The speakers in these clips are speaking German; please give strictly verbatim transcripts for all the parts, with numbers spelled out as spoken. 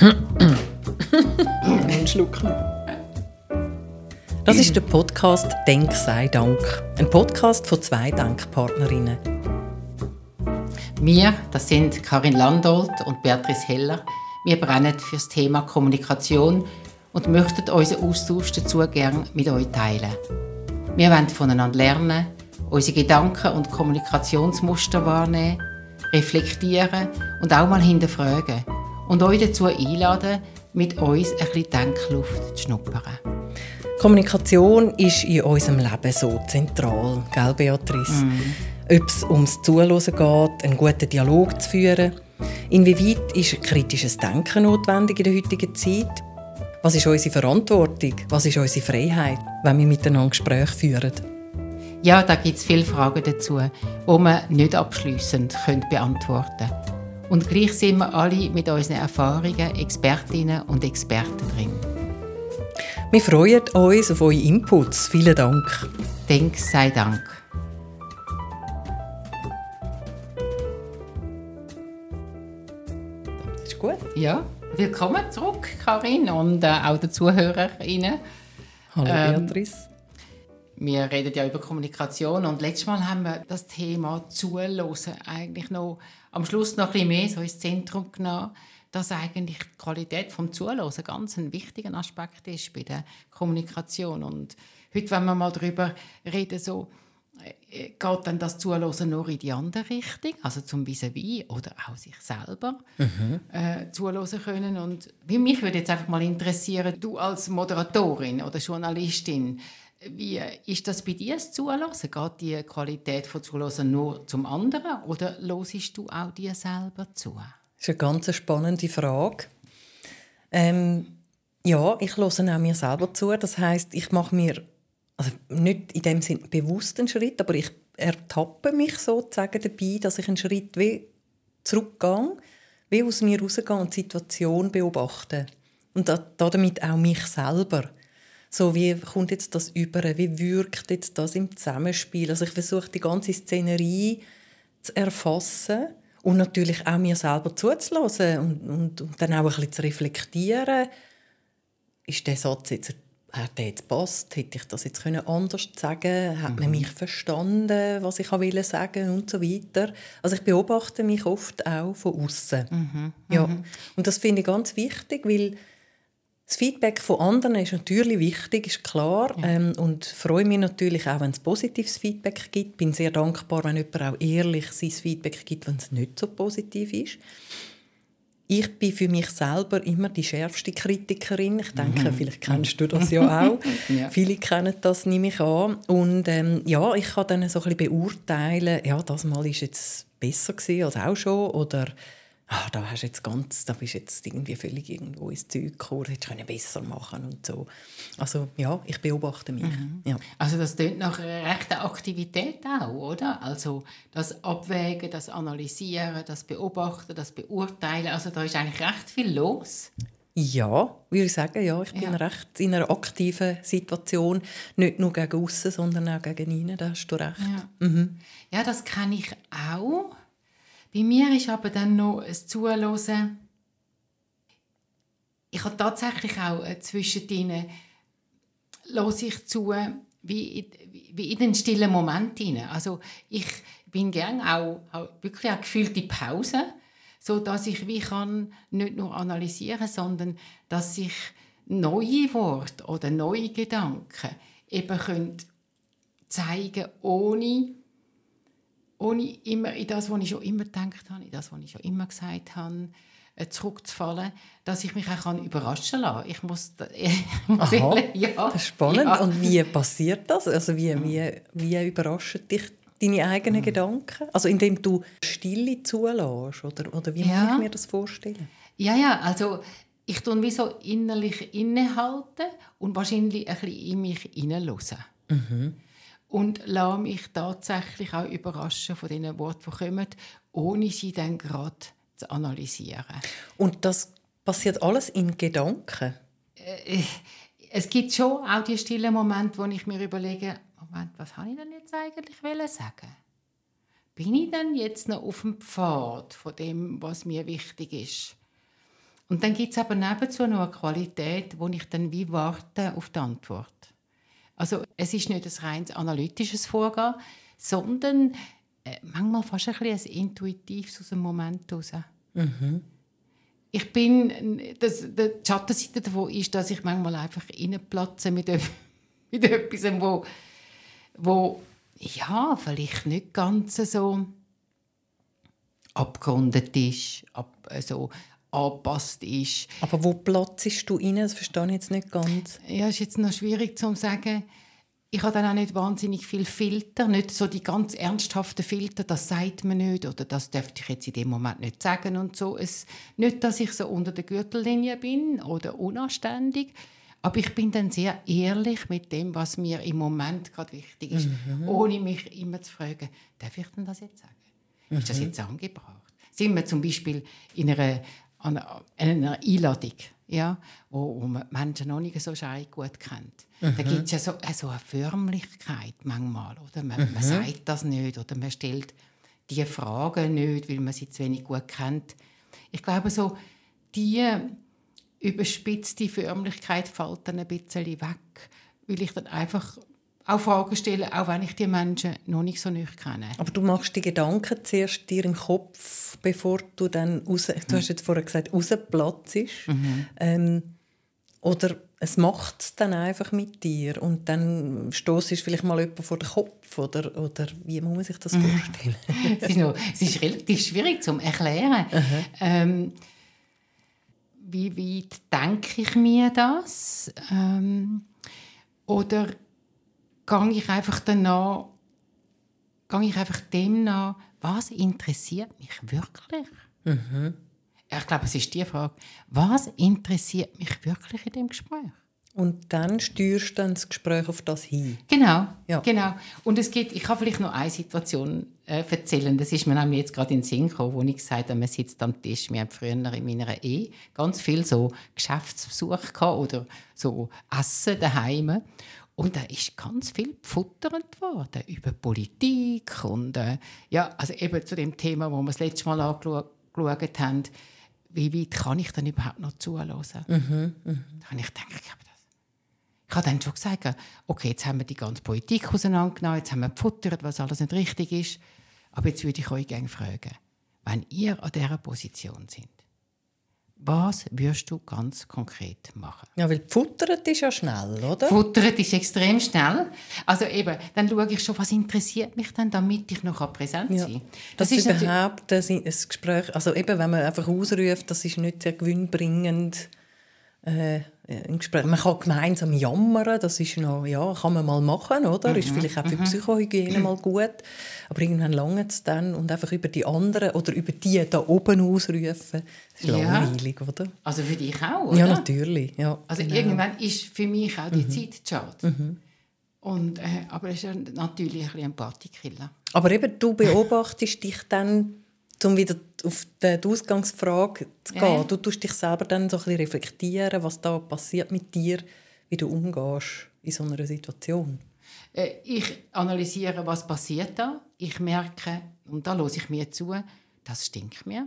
Einen Schluck noch. Das ist der Podcast «Denk, sei Dank». Ein Podcast von zwei Denkpartnerinnen. Wir, das sind Karin Landolt und Beatrice Heller. Wir brennen für das Thema Kommunikation und möchten unseren Austausch dazu gerne mit euch teilen. Wir wollen voneinander lernen, unsere Gedanken und Kommunikationsmuster wahrnehmen, reflektieren und auch mal hinterfragen und euch dazu einladen, mit uns ein bisschen Denkluft zu schnuppern. Kommunikation ist in unserem Leben so zentral, gell, Beatrice? Mm. Ob es ums Zuhören geht, einen guten Dialog zu führen. Inwieweit ist kritisches Denken notwendig in der heutigen Zeit? Was ist unsere Verantwortung? Was ist unsere Freiheit, wenn wir miteinander Gespräche führen? Ja, da gibt es viele Fragen dazu, die man nicht abschliessend beantworten können. Und gleich sind wir alle mit unseren Erfahrungen Expertinnen und Experten drin. Wir freuen uns auf eure Inputs. Vielen Dank. Denk, sei Dank. Das ist gut. Ja, willkommen zurück, Karin, und äh, auch den ZuhörerInnen. Hallo, Beatrice. Ähm, wir reden ja über Kommunikation und letztes Mal haben wir das Thema Zuhören eigentlich noch am Schluss noch ein bisschen mehr so ins Zentrum genommen, dass eigentlich die Qualität des Zuhörens ganz ein wichtiger Aspekt ist bei der Kommunikation. Und heute, wenn wir mal darüber reden, so, äh, geht dann das Zuhören nur in die andere Richtung, also zum Vis-à-vis oder auch sich selber mhm. äh, zuhören können. Und mich würde jetzt einfach mal interessieren, du als Moderatorin oder Journalistin, wie ist das bei dir, das Zuhören? Geht die Qualität von Zuhören nur zum anderen oder hörst du auch dir selber zu? Das ist eine ganz spannende Frage. Ähm, ja, ich höre auch mir selber zu. Das heisst, ich mache mir also nicht in dem Sinne bewusst einen Schritt, aber ich ertappe mich sozusagen dabei, dass ich einen Schritt wie zurückgehe, wie aus mir rausgehe und die Situation beobachte. Und da, damit auch mich selber. So, wie kommt jetzt das über? Wie wirkt jetzt das im Zusammenspiel? Also ich versuche, die ganze Szenerie zu erfassen und natürlich auch mir selber zuzuhören und, und, und dann auch ein bisschen zu reflektieren. Ist der Satz jetzt, hat der jetzt gepasst? Hätte ich das jetzt anders sagen? Hat man mich verstanden, was ich wollte sagen und so weiter? Also ich beobachte mich oft auch von außen. Mhm. Ja. Und das finde ich ganz wichtig, weil das Feedback von anderen ist natürlich wichtig, ist klar. Ja. Ähm, und freue mich natürlich auch, wenn es positives Feedback gibt. Bin sehr dankbar, wenn jemand auch ehrlich sein Feedback gibt, wenn es nicht so positiv ist. Ich bin für mich selber immer die schärfste Kritikerin. Ich denke, mhm. vielleicht kennst du das ja auch. Ja. Viele kennen das, nehme ich an. Und ähm, ja, ich kann dann so ein bisschen beurteilen, ja, das Mal war jetzt besser gewesen als auch schon. Oder ah, da hast jetzt ganz, da bist jetzt irgendwie völlig irgendwo ins Zeug gekommen, hättest du besser machen und so. Also ja, ich beobachte mich. Mhm. Ja. Also das klingt nach einer rechten Aktivität auch, oder? Also das Abwägen, das Analysieren, das Beobachten, das Beurteilen, also da ist eigentlich recht viel los. Ja, würde ich sagen, ja. Ich bin ja. recht in einer aktiven Situation, nicht nur gegen aussen, sondern auch gegen innen, da hast du recht. Ja, mhm. ja, das kenne ich auch. Bei mir ist aber dann noch ein Zuhören. Ich habe tatsächlich auch äh, zwischendrin höre ich zu, wie in, wie in den stillen Moment rein. Also ich bin gerne auch, auch wirklich auch gefühlte Pause, so dass ich wie kann nicht nur analysieren, sondern dass ich neue Worte oder neue Gedanken eben können zeigen, ohne ohne immer in das, was ich schon immer gedacht habe, in das, was ich schon immer gesagt habe, zurückzufallen, dass ich mich auch überraschen lassen kann. Ich muss, ich muss Aha, ja, das ist spannend. Ja. Und wie passiert das? Also wie, Mhm. wie, wie überraschen dich deine eigenen mhm. Gedanken? Also indem du Stille zulässt? Oder, oder wie ja. muss ich mir das vorstellen? Ja, ja, also ich tue wie so innerlich innehalten und wahrscheinlich ein bisschen in mich hineinhören. Mhm. Und lasse mich tatsächlich auch überraschen von den Worten, die kommen, ohne sie dann gerade zu analysieren. Und das passiert alles in Gedanken? Äh, es gibt schon auch die stillen Momente, wo ich mir überlege, Moment, was habe ich denn jetzt eigentlich sagen? Bin ich denn jetzt noch auf dem Pfad von dem, was mir wichtig ist? Und dann gibt es aber nebenzu noch eine Qualität, wo ich dann wie warte auf die Antwort. Also es ist nicht ein rein analytisches Vorgehen, sondern äh, manchmal fast ein bisschen ein intuitives aus dem Moment heraus. Mhm. Ich bin, das, die Schattenseite davon ist, dass ich manchmal einfach reinplatze mit, mit etwas, wo, wo ja, vielleicht nicht ganz so abgerundet ist, ab, so angepasst ist. Aber wo platzest du rein? Das verstehe ich jetzt nicht ganz. Ja, ist jetzt noch schwierig zu sagen. Ich habe dann auch nicht wahnsinnig viel Filter, nicht so die ganz ernsthaften Filter, das sagt man nicht oder das dürfte ich jetzt in dem Moment nicht sagen und so. Es, nicht, dass ich so unter der Gürtellinie bin oder unanständig, aber ich bin dann sehr ehrlich mit dem, was mir im Moment gerade wichtig ist, mhm. ohne mich immer zu fragen, darf ich denn das jetzt sagen? Mhm. Ist das jetzt angebracht? Sind wir zum Beispiel in einer, einer, einer Einladung, ja, wo, wo man Menschen noch nicht so schei gut kennt. Mhm. Da gibt es ja so, so eine Förmlichkeit manchmal. Oder? Man, mhm. man sagt das nicht oder man stellt diese Fragen nicht, weil man sie zu wenig gut kennt. Ich glaube, so diese überspitzte Förmlichkeit fällt dann ein bisschen weg, weil ich dann einfach auch Fragen stelle, auch wenn ich die Menschen noch nicht so nicht kenne. Aber du machst die Gedanken zuerst dir im Kopf, bevor du dann raus, mhm. du hast jetzt vorher gesagt, rausplatzt. Mhm. Ähm, oder es macht es dann einfach mit dir und dann stoßt vielleicht mal jemand vor den Kopf oder, oder wie muss man sich das vorstellen? es, ist noch, es ist relativ schwierig zu erklären. Ähm, wie weit denke ich mir das? Ähm, oder gehe ich einfach danach, gehe ich einfach dem nach, was interessiert mich wirklich? Mhm. Ich glaube, es ist die Frage, was interessiert mich wirklich in dem Gespräch? Und dann steuerst du dann das Gespräch auf das hin. Genau, ja. genau. Und es gibt, ich kann vielleicht noch eine Situation äh, erzählen. Das ist mir nämlich jetzt gerade in den Sinn gekommen, wo ich gesagt habe, man sitzt am Tisch. Wir haben früher in meiner Ehe ganz viel so Geschäftsbesuch gehabt oder so Essen daheim. Und da ist ganz viel gefuttert worden über Politik und äh, ja, also eben zu dem Thema, wo wir das letzte Mal angeschaut haben, wie weit kann ich denn überhaupt noch zuhören? Mhm, mh. Da habe ich gedacht, ich habe das. Ich habe dann schon gesagt, okay, jetzt haben wir die ganze Politik auseinandergenommen, jetzt haben wir gefuttert, was alles nicht richtig ist. Aber jetzt würde ich euch gerne fragen, wenn ihr an dieser Position seid, was würdest du ganz konkret machen? Ja, weil futtert ist ja schnell, oder? Futtert ist extrem schnell. Also eben, dann schaue ich schon, was interessiert mich denn, damit ich noch präsent sein kann. Ja. Das, das ist überhaupt ein Gespräch, also eben, wenn man einfach ausruft, das ist nicht sehr gewinnbringend. Äh, im Gespräch. Man kann gemeinsam jammern, das ist noch, ja, kann man mal machen, oder? Mhm. Ist vielleicht auch für die Psychohygiene mal gut. Aber irgendwann langt es dann und einfach über die anderen oder über die da oben ausrufen, das ist ja langweilig, oder? Also für dich auch, oder? Ja, natürlich. Ja, also genau. Irgendwann ist für mich auch die mhm. Zeit schade. Mhm. Und, äh, aber es ist ja natürlich ein bisschen ein Partykiller. Aber eben, du beobachtest dich dann, um wieder auf die Ausgangsfrage zu gehen. Ja. Du tust dich selber dann so ein bisschen reflektieren, was da passiert mit dir, wie du umgehst in so einer Situation. Äh, ich analysiere, was passiert da. Ich merke, und da höre ich mir zu, das stinkt mir.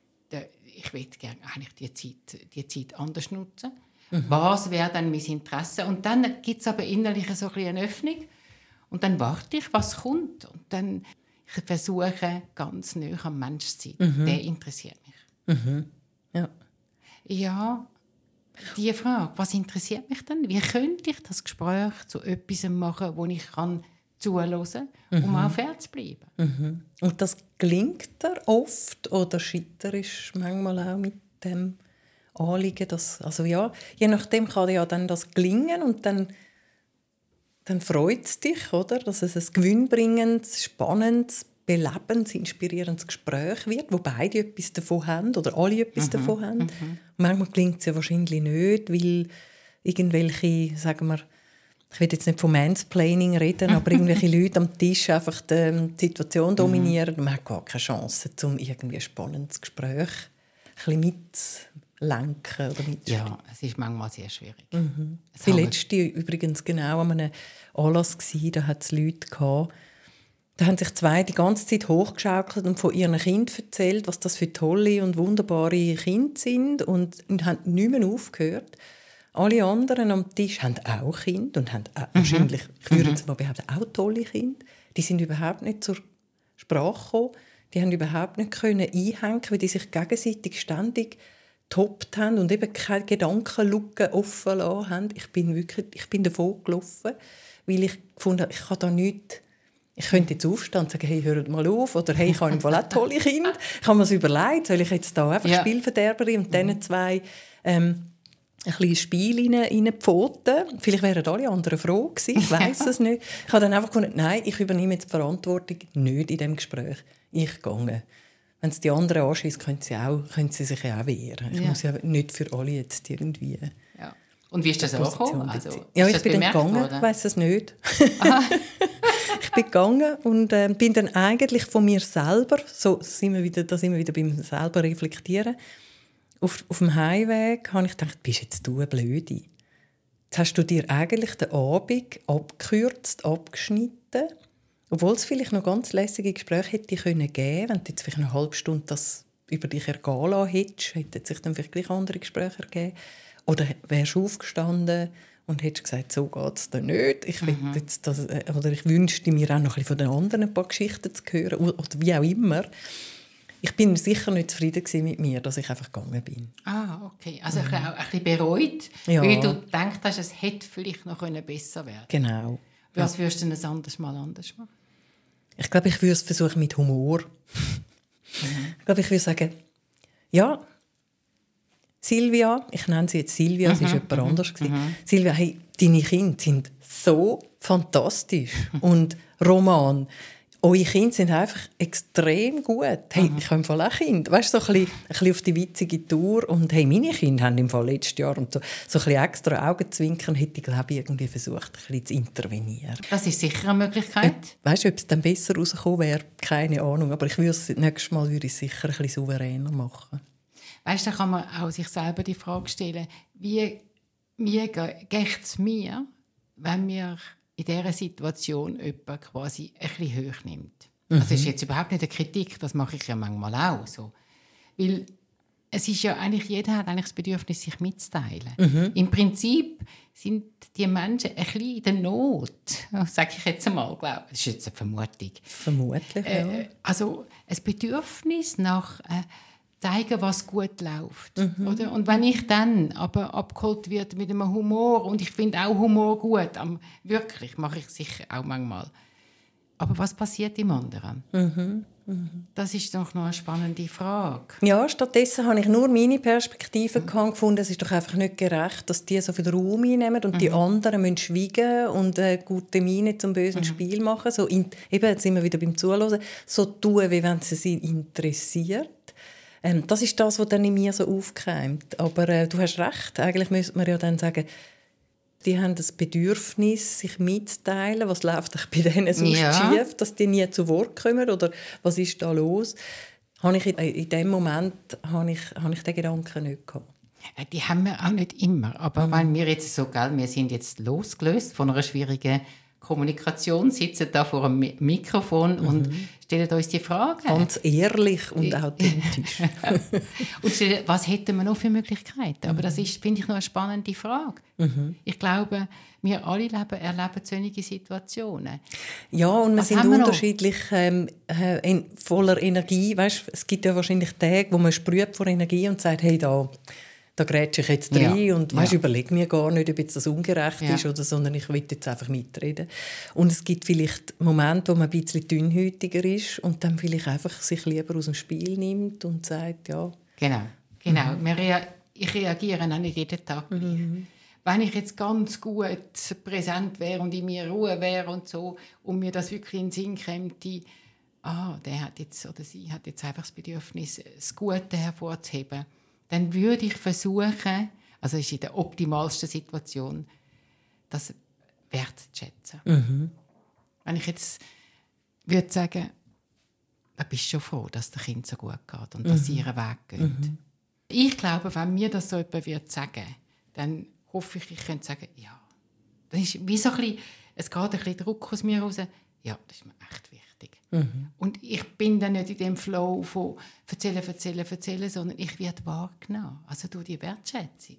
Ich würde gerne eigentlich die Zeit, die Zeit anders nutzen. Mhm. Was wäre dann mein Interesse? Und dann gibt es aber innerlich so ein bisschen eine Öffnung. Und dann warte ich, was kommt. Und dann ich versuche, ganz nah am Mensch zu sein. Mhm. Der interessiert mich. Mhm. Ja. Ja, die Frage, was interessiert mich denn? Wie könnte ich das Gespräch zu etwas machen, wo ich kann zuhören kann, um mhm. auch fair zu bleiben? Mhm. Und das gelingt dir oft oder scheiterst du manchmal auch mit dem Anliegen? Dass, also ja, je nachdem kann ja dann das gelingen und dann dann freut es dich, oder? Dass es ein gewinnbringendes, spannendes, belebendes, inspirierendes Gespräch wird, wo beide etwas davon haben oder alle etwas mhm. davon haben. Mhm. Manchmal gelingt es ja wahrscheinlich nicht, weil irgendwelche, sagen wir, ich will jetzt nicht von Mansplaining reden, aber irgendwelche Leute am Tisch einfach die, die Situation dominieren. Mhm. Man hat gar keine Chance, um irgendwie ein spannendes Gespräch ein bisschen mitlenken oder mitspielen. Ja, es ist manchmal sehr schwierig. Mhm. Die letzte übrigens genau an einem Anlass gsi, da hat es Leute gehabt, Da haben sich zwei die ganze Zeit hochgeschaukelt und von ihren Kindern erzählt, was das für tolle und wunderbare Kinder sind und, und haben nicht mehr aufgehört. Alle anderen am Tisch haben auch Kinder und haben auch, mhm. wahrscheinlich, ich würde jetzt mal behaupten, auch tolle Kinder. Die sind überhaupt nicht zur Sprache gekommen. Die haben überhaupt nicht können einhängen, weil die sich gegenseitig ständig getoppt haben und eben keine Gedankenlücken offen lassen haben. Ich bin wirklich, ich bin davon gelaufen, weil ich gefunden habe, ich kann da nichts. Ich könnte jetzt aufstehen und sagen, hey, hört mal auf. Oder hey, ich habe im Fall auch tolle Kinder. Ich habe mir das überlegt, soll ich jetzt da einfach ja. Spielverderberin und mhm. diesen zwei ähm, ein kleines Spiel reinpfoten. Vielleicht wären alle anderen froh gewesen, ich weiss es nicht. Ich habe dann einfach gesagt, nein, ich übernehme jetzt die Verantwortung nicht in diesem Gespräch. Ich gehe. Wenn es die anderen anschießt, können sie, auch, können sie sich ja auch wehren. Ich ja. muss ja nicht für alle jetzt irgendwie... Ja. Und wie ist das auch gekommen? Also, ja, ich bin dann gegangen, ich weiss es nicht. Ich bin gegangen und äh, bin dann eigentlich von mir selber, so sind wir wieder, da sind wir wieder beim selber reflektieren, auf, auf dem Heimweg habe ich gedacht, bist jetzt du eine Blöde? Jetzt hast du dir eigentlich den Abend abgekürzt, abgeschnitten, obwohl es vielleicht noch ganz lässige Gespräche hätte geben können, wenn du jetzt vielleicht eine halbe Stunde das über dich ergehen lassen hättest, hätten sich dann vielleicht gleich andere Gespräche ergeben. Oder wärst du aufgestanden und hättest gesagt, so geht es dann nicht. Ich, mhm. jetzt das, oder ich wünschte mir auch noch ein bisschen von den anderen ein paar Geschichten zu hören. Oder wie auch immer. Ich bin sicher nicht zufrieden mit mir, dass ich einfach gegangen bin. Ah, okay. Also mhm. auch ein bisschen bereut, ja. weil du gedacht hast, es hätte vielleicht noch besser werden können. Genau. Was ja. würdest du denn ein anderes Mal anders machen? Ich glaube, ich würde es versuchen mit Humor. Mhm. Ich glaube, ich würde sagen, ja, Silvia, ich nenne sie jetzt Silvia, sie war jemand mhm. anders. Mhm. Silvia, hey, deine Kinder sind so fantastisch. Und Roman, eure Kinder sind einfach extrem gut. Hey, mhm. ich habe im Fall auch Kinder. Weißt du, so ein bisschen, ein bisschen auf die witzige Tour. Und hey, meine Kinder haben im Fall letztes Jahr und so, so ein bisschen extra Augenzwinkern hätte ich, glaube ich, irgendwie versucht, ein bisschen zu intervenieren. Das ist sicher eine Möglichkeit. Äh, weißt du, ob es dann besser rausgekommen wäre, keine Ahnung. Aber ich würde es nächstes Mal würde ich es sicher ein bisschen souveräner machen. Weißt du, da kann man auch sich selber die Frage stellen, wie, wie geht es mir, wenn mir in dieser Situation jemand quasi ein bisschen hoch nimmt. Mhm. Das ist jetzt überhaupt nicht eine Kritik, das mache ich ja manchmal auch so. Weil es ist ja eigentlich, jeder hat eigentlich das Bedürfnis, sich mitzuteilen. Mhm. Im Prinzip sind die Menschen ein bisschen in der Not, sage ich jetzt einmal, glaube ich. Das ist jetzt eine Vermutung. Vermutlich, ja. Äh, also ein Bedürfnis nach... Äh, zeigen, was gut läuft. Mhm. Oder? Und wenn ich dann aber abgeholt werde mit einem Humor, und ich finde auch Humor gut, am, wirklich, mache ich sicher auch manchmal. Aber was passiert im anderen? Mhm. Mhm. Das ist doch noch eine spannende Frage. Ja, stattdessen habe ich nur meine Perspektive mhm. gefunden. Es ist doch einfach nicht gerecht, dass die so viel Raum einnehmen und mhm. die anderen müssen schweigen und eine gute Miene zum bösen mhm. Spiel machen. So in, eben, jetzt sind wir wieder beim Zuhören. So tun, wie wenn es sie interessiert. Ähm, das ist das, was dann in mir so aufkeimt. Aber äh, du hast recht. Eigentlich müsste man ja dann sagen, die haben das Bedürfnis, sich mitzuteilen. Was läuft bei denen so ja. schief, dass die nie zu Wort kommen? Oder was ist da los? Habe ich in, in dem Moment habe ich, habe ich den Gedanken nicht gehabt. Die haben wir auch nicht immer. Aber mhm. wenn wir jetzt so, gell, wir sind jetzt losgelöst von einer schwierigen Kommunikation, sitzen da vor einem Mikrofon mhm. und stellen uns die Frage. Ganz ehrlich und authentisch. Und stellen, was hätten wir noch für Möglichkeiten? Aber mhm. das ist, finde ich, noch eine spannende Frage. Mhm. Ich glaube, wir alle leben, erleben solche Situationen. Ja, und wir was sind unterschiedlich ähm, äh, voller Energie. Weißt, es gibt ja wahrscheinlich Tage, wo man sprüht vor Energie und sagt, hey, da... da grätsche ich jetzt rein ja. und weißt, ja. überlege mir gar nicht, ob jetzt das ungerecht ja. ist, oder, sondern ich will jetzt einfach mitreden. Und es gibt vielleicht Momente, wo man ein bisschen dünnhäutiger ist und dann vielleicht einfach sich lieber aus dem Spiel nimmt und sagt, ja. Genau, genau. Mhm. Rea- ich reagiere auch nicht jeden Tag. Mhm. Wenn ich jetzt ganz gut präsent wäre und in mir Ruhe wäre und so und mir das wirklich in den Sinn käme, ah, der hat jetzt oder sie hat jetzt einfach das Bedürfnis, das Gute hervorzuheben, dann würde ich versuchen, also das ist in der optimalsten Situation, das wertzuschätzen. Mhm. Wenn ich jetzt würde sagen, da bist du schon froh, dass der Kind so gut geht und mhm. dass sie ihren Weg gehen. Mhm. Ich glaube, wenn mir das so jemand würde sagen, dann hoffe ich, ich könnte sagen, ja. Das ist wie so ein bisschen, es geht ein bisschen Druck aus mir raus. Ja, das ist mir echt wichtig. wichtig. Mhm. Und ich bin dann nicht in dem Flow von erzählen, erzählen, erzählen, sondern ich werde wahrgenommen, also durch die Wertschätzung.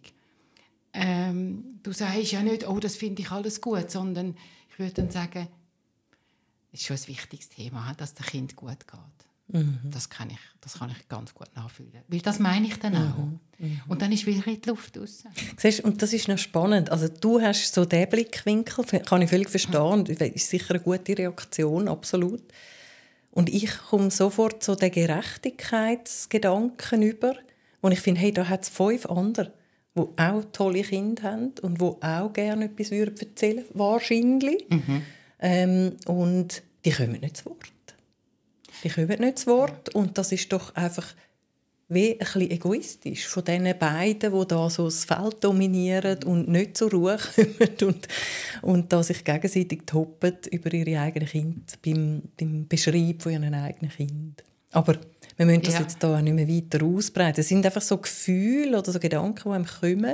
Ähm, du sagst ja nicht, oh, das finde ich alles gut, sondern ich würde dann sagen, es ist schon ein wichtiges Thema, dass dem Kind gut geht. Mhm. Das, kann ich, das kann ich ganz gut nachfühlen. Weil das meine ich dann auch. Mhm. Mhm. Und dann ist wieder in die Luft raus. Siehst, und das ist noch spannend. Also, du hast so diesen Blickwinkel, kann ich völlig verstehen. Das ist sicher eine gute Reaktion, absolut. Und ich komme sofort zu den Gerechtigkeitsgedanken über, wo ich finde, hey, da hat es fünf andere, die auch tolle Kinder haben und die auch gerne etwas erzählen würden, wahrscheinlich. Mhm. Ähm, und die kommen nicht zu Wort. Die kommen nicht zu Wort. Und das ist doch einfach wie ein bisschen egoistisch von diesen beiden, die da so das Feld dominieren und nicht zur Ruhe kommen und, und da sich gegenseitig toppen über ihre eigenen Kinder beim, beim Beschreib von ihren eigenen Kindern. Aber wir müssen das ja. jetzt hier auch nicht mehr weiter ausbreiten. Es sind einfach so Gefühle oder so Gedanken, die einem kommen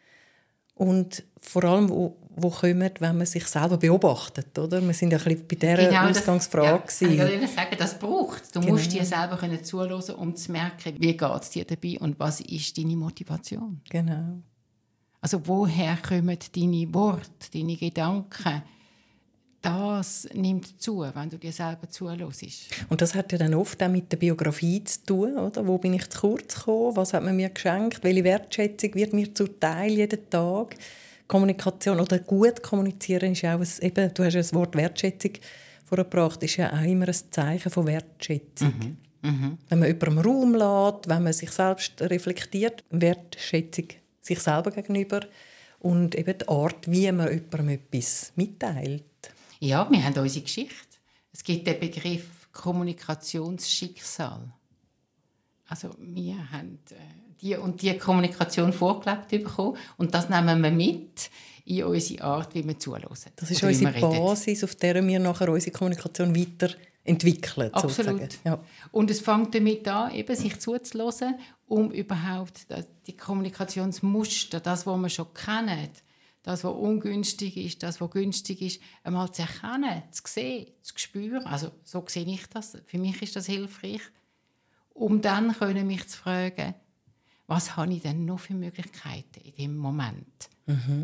und vor allem, wo, wo kommen, wenn man sich selber beobachtet. Oder? Wir sind ja ein bisschen bei dieser genau, Ausgangsfrage. Das, ja, ich kann sagen, das braucht es. Du genau. musst dir selber zuhören, um zu merken, wie geht es dir dabei und was ist deine Motivation. Genau. Also woher kommen deine Worte, deine Gedanken? Das nimmt zu, wenn du dir selber zuhörst. Und das hat ja dann oft auch mit der Biografie zu tun, oder? Wo bin ich zu kurz gekommen? Was hat man mir geschenkt? Welche Wertschätzung wird mir zuteil jeden Tag? Kommunikation oder gut kommunizieren ist auch ein, eben, du hast ja das Wort Wertschätzung vorgebracht, ist ja auch immer ein Zeichen von Wertschätzung. Mhm. Mhm. Wenn man jemandem Raum lässt, wenn man sich selbst reflektiert, Wertschätzung sich selber gegenüber und eben die Art, wie man jemandem etwas mitteilt. Ja, wir haben unsere Geschichte. Es gibt den Begriff Kommunikationsschicksal. Also wir haben äh, die und die Kommunikation vorgelebt bekommen und das nehmen wir mit in unsere Art, wie wir zuhören. Das ist unsere Basis, auf der wir nachher unsere Kommunikation weiterentwickeln. Absolut. Ja. Und es fängt damit an, eben sich zuzuhören, um überhaupt die Kommunikationsmuster, das, was wir schon kennen, das, was ungünstig ist, das, was günstig ist, einmal zu erkennen, zu sehen, zu spüren. Also so sehe ich das. Für mich ist das hilfreich. Um dann können mich zu fragen, was habe ich denn noch für Möglichkeiten in diesem Moment? Mhm.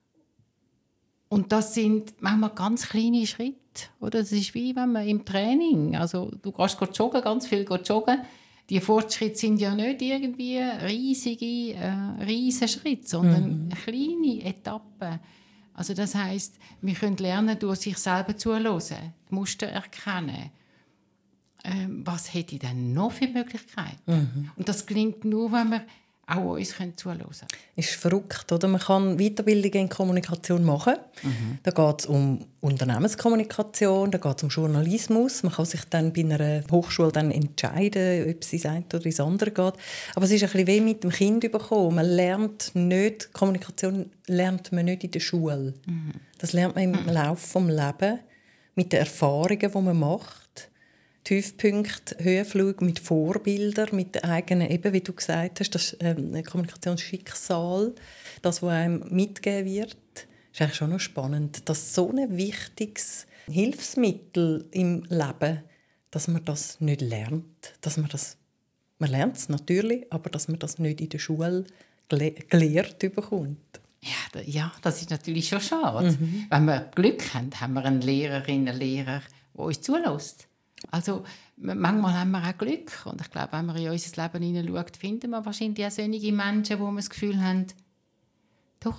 Und das sind manchmal ganz kleine Schritte. Oder? Das ist wie wenn man im Training, also du gehst joggen, ganz viel joggen. Die Fortschritte sind ja nicht irgendwie riesige, äh, riesige Schritte, sondern mhm. kleine Etappen. Also das heisst, wir können lernen, durch sich selber zuhören, die Muster erkennen. Ähm, was hätte ich denn noch für Möglichkeiten? Mhm. Und das gelingt nur, wenn wir auch uns zuhören können. Ist verrückt, oder? Man kann Weiterbildungen in Kommunikation machen. Mhm. Da geht es um Unternehmenskommunikation, da geht es um Journalismus. Man kann sich dann bei einer Hochschule dann entscheiden, ob es ins eine oder ins andere geht. Aber es ist ein bisschen wie mit dem Kind bekommen. Man lernt nicht, Kommunikation lernt man nicht in der Schule. Mhm. Das lernt man im mhm. Laufe des Lebens, mit den Erfahrungen, die man macht. Tiefpunkte, Höhenflug mit Vorbildern, mit der eigenen, eben wie du gesagt hast, das ähm, Kommunikationsschicksal, das, was einem mitgegeben wird, ist eigentlich schon noch spannend, dass so ein wichtiges Hilfsmittel im Leben, dass man das nicht lernt, dass man das, man lernt es natürlich, aber dass man das nicht in der Schule gele- gelehrt bekommt. Ja, ja, das ist natürlich schon schade. Mhm. Wenn wir Glück haben, haben wir eine Lehrerin, einen Lehrer, der uns zulässt. Also manchmal haben wir auch Glück und ich glaube, wenn man in unser Leben hineinschaut, finden wir wahrscheinlich auch solche Menschen, wo wir das Gefühl haben, doch,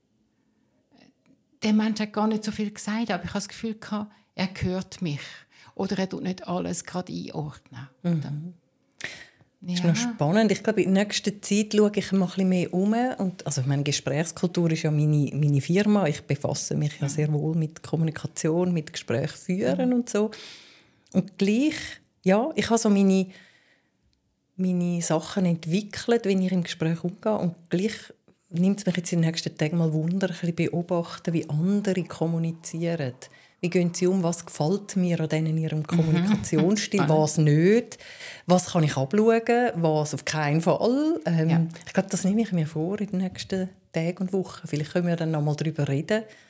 der Mensch hat gar nicht so viel gesagt, aber ich habe das Gefühl gehabt, er hört mich oder er tut nicht alles gerade einordnen. Mhm. Das ist ja noch spannend. Ich glaube, in der nächsten Zeit schaue ich mal ein bisschen mehr um. Und, also, meine Gesprächskultur ist ja meine, meine Firma. Ich befasse mich ja sehr wohl mit Kommunikation, mit Gespräch führen mhm. und so. Und gleich, ja, ich habe so meine, meine Sachen entwickelt, wie ich im Gespräch umgehe. Und gleich nimmt es mich jetzt in den nächsten Tagen mal Wunder, ein bisschen beobachten, wie andere kommunizieren. Wie gehen sie um? Was gefällt mir an denen in ihrem Kommunikationsstil? Was nicht? Was kann ich abschauen? Was auf keinen Fall? Ähm, ja. Ich glaube, das nehme ich mir vor in den nächsten Tagen und Wochen. Vielleicht können wir dann noch mal darüber reden.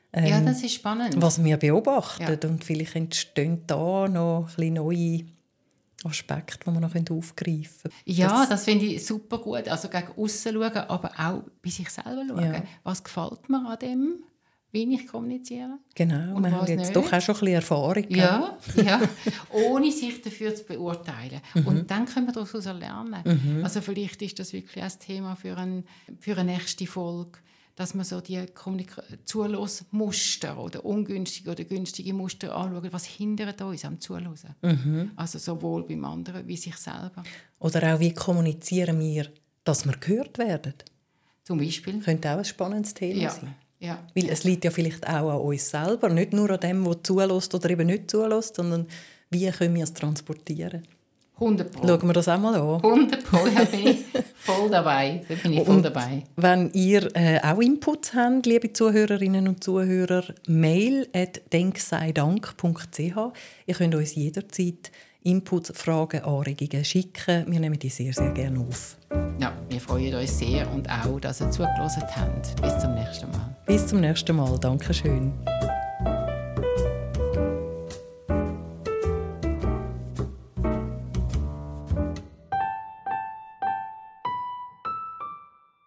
ähm, ja, das ist spannend. Was wir beobachten. Ja. Und vielleicht entstehen da noch ein bisschen neue Aspekte, die wir noch aufgreifen können. Ja, das, das finde ich super gut. Also gegen aussen schauen, aber auch bei sich selber schauen. Ja. Was gefällt mir an dem, wie ich kommuniziere? Genau, und wir haben jetzt nicht. Doch auch schon ein bisschen Erfahrung. Ja, ja, ohne sich dafür zu beurteilen. Mhm. Und dann können wir daraus lernen. Mhm. Also vielleicht ist das wirklich ein Thema für, ein, für eine nächste Folge, dass man so die Zuhörmuster oder ungünstige oder günstige Muster anschaut, was hindert uns am Zuhören. Mhm. Also sowohl beim anderen wie sich selber. Oder auch, wie kommunizieren wir, dass wir gehört werden? Zum Beispiel. Könnte auch ein spannendes Thema ja. sein. Ja. Weil es liegt ja vielleicht auch an uns selber, nicht nur an dem, der zulässt oder eben nicht zulässt, sondern wie können wir es transportieren. hundert Pro. Schauen wir das auch mal an. hundert Pro, da bin ich voll dabei. Da bin ich voll dabei. Und wenn ihr äh, auch Inputs habt, liebe Zuhörerinnen und Zuhörer, mail at denkseidank punkt c h. Ihr könnt uns jederzeit Inputs, Fragen, Anregungen schicken. Wir nehmen die sehr, sehr gerne auf. Ja, wir freuen uns sehr und auch, dass ihr zugehört habt. Bis zum nächsten Mal. Bis zum nächsten Mal. Dankeschön.